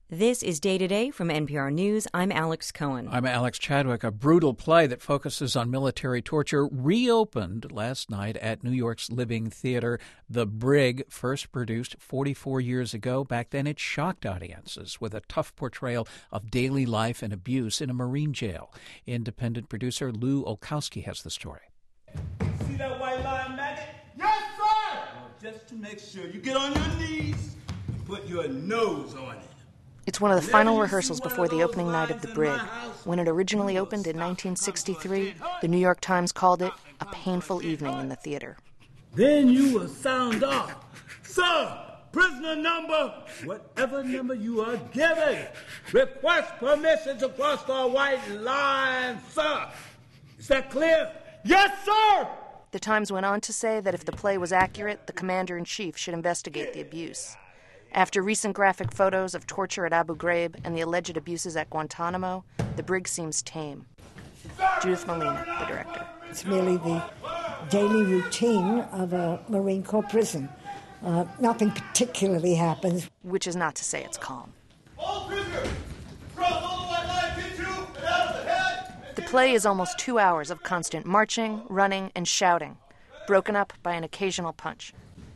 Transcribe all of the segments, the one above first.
This is Day to Day from NPR News. I'm Alex Cohen. I'm Alex Chadwick. A brutal play that focuses on military torture reopened last night at New York's Living Theater. The Brig, first produced 44 years ago. Back then, it shocked audiences with a tough portrayal of daily life and abuse in a Marine jail. Independent producer Lou Olkowski has the story. See that white line, maggot? Yes, sir! Well, just to make sure you get on your knees and put your nose on it. It's one of the final rehearsals before the opening night of The Brig. When it originally opened in 1963, the New York Times called it a painful evening in the theater. Then you will sound off. Sir, prisoner number, whatever number you are given, request permission to cross the white line, sir. Is that clear? Yes, sir! The Times went on to say that if the play was accurate, the commander-in-chief should investigate the abuse. After recent graphic photos of torture at Abu Ghraib and the alleged abuses at Guantanamo, The Brig seems tame. Judith Molina, the director. It's merely the daily routine of a Marine Corps prison. Nothing particularly happens. Which is not to say it's calm. All prisoners, cross all the white lines into and out of the head. The play is almost 2 hours of constant marching, running, and shouting, broken up by an occasional punch.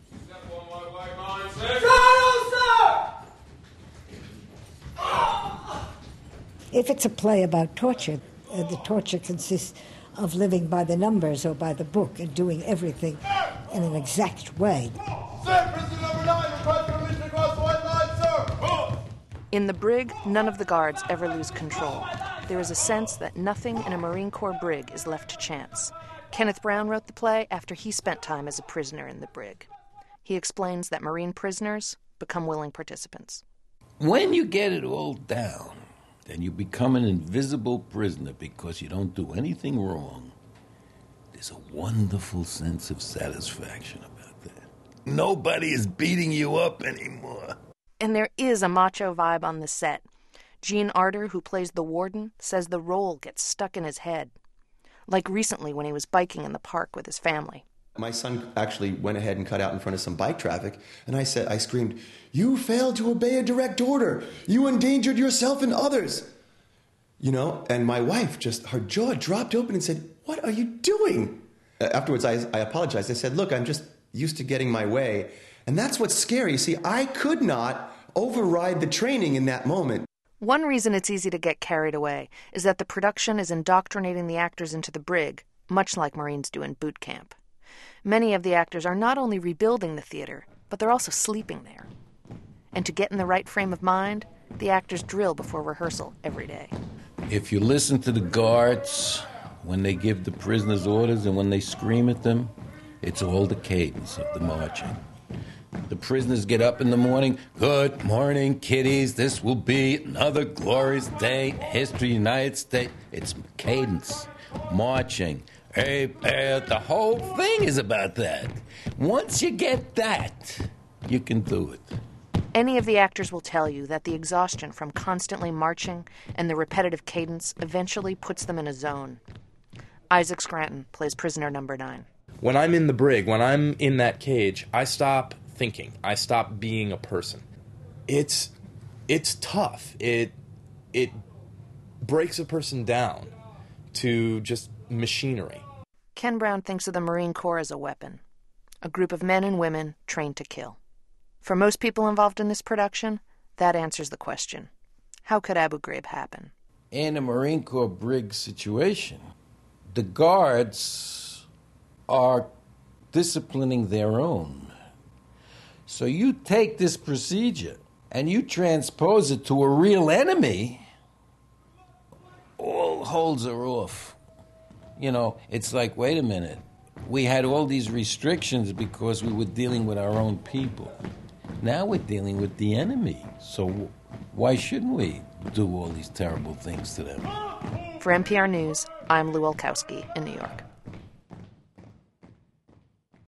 If it's a play about torture, the torture consists of living by the numbers or by the book and doing everything in an exact way. Sir, prisoner number 9, request permission to cross the white line, sir. In The Brig, none of the guards ever lose control. There is a sense that nothing in a Marine Corps brig is left to chance. Kenneth Brown wrote the play after he spent time as a prisoner in the brig. He explains that Marine prisoners become willing participants. When you get it all down, then you become an invisible prisoner because you don't do anything wrong. There's a wonderful sense of satisfaction about that. Nobody is beating you up anymore. And there is a macho vibe on the set. Gene Arter, who plays the warden, says the role gets stuck in his head. Like recently when he was biking in the park with his family. My son actually went ahead and cut out in front of some bike traffic, and I screamed, "You failed to obey a direct order. You endangered yourself and others." You know, and my wife her jaw dropped open and said, "What are you doing?" Afterwards, I apologized. I said, "Look, I'm just used to getting my way." And that's what's scary. You see, I could not override the training in that moment. One reason it's easy to get carried away is that the production is indoctrinating the actors into the brig, much like Marines do in boot camp. Many of the actors are not only rebuilding the theater, but they're also sleeping there. And to get in the right frame of mind, the actors drill before rehearsal every day. If you listen to the guards when they give the prisoners orders and when they scream at them, it's all the cadence of the marching. The prisoners get up in the morning, "Good morning, kiddies. This will be another glorious day in history of the United States." It's cadence, marching. The whole thing is about that. Once you get that, you can do it. Any of the actors will tell you that the exhaustion from constantly marching and the repetitive cadence eventually puts them in a zone. Isaac Scranton plays prisoner number 9. When I'm in the brig, when I'm in that cage, I stop thinking. I stop being a person. It's tough. It breaks a person down to just machinery. Ken Brown thinks of the Marine Corps as a weapon, a group of men and women trained to kill. For most people involved in this production, that answers the question. How could Abu Ghraib happen? In a Marine Corps brig situation, the guards are disciplining their own. So you take this procedure and you transpose it to a real enemy, all holds are off. You know, it's like, wait a minute. We had all these restrictions because we were dealing with our own people. Now we're dealing with the enemy. So why shouldn't we do all these terrible things to them? For NPR News, I'm Lou Olkowski in New York.